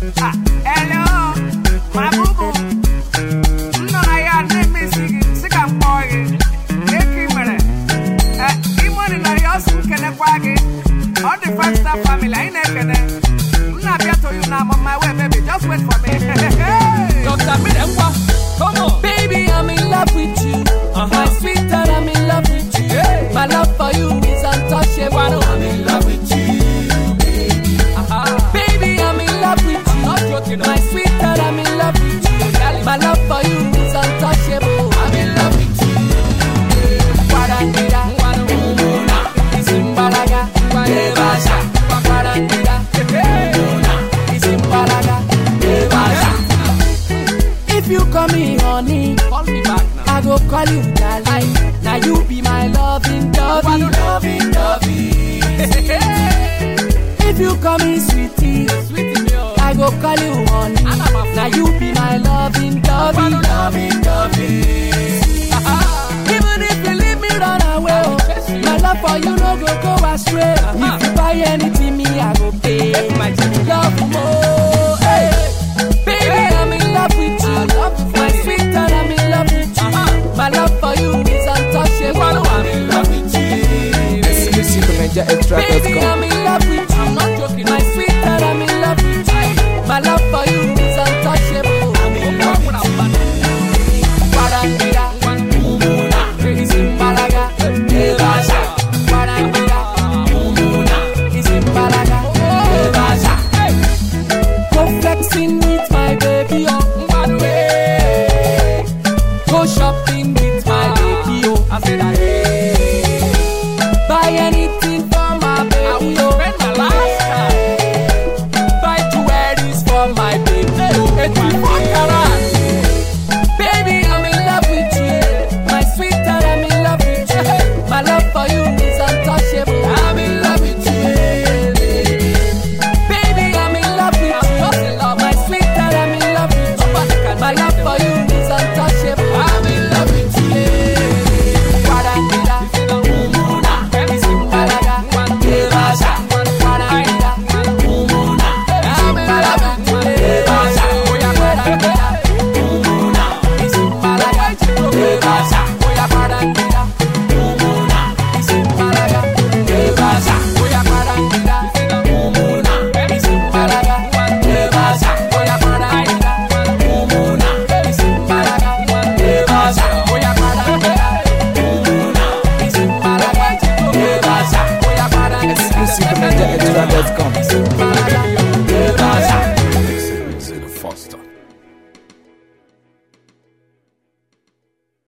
Hello, my boo boo. No, I am missing. Sick and boy. Even in the house, can I quag it? All the five-star family, I ain't gonna. I'm not here to you now, I'm on my way, baby. Just wait for me. Dr. Mirewa, come on. Baby, I'm in love with you. My sweetheart, I'm in love with you. My love for you is untouchable. I'm in love with you, baby. Baby, I'm in love with you. Not joking, My sweetheart, I'm in love with you. My love for you is untouchable. I'm in love with you. Guarandira, Isimbalaga, Devasha, Guarandira, Isimbalaga, Devasha. If you call me honey, Call me back now. I go call you darling. Now you be my loving dovey, loving dovey. If you call me sweetie, Sweetie me, oh. I go call you honey. Now you be my loving dovey, loving dovey. Even if you leave me run away, oh, my love for you no go astray. If you buy anything, me I go pay. My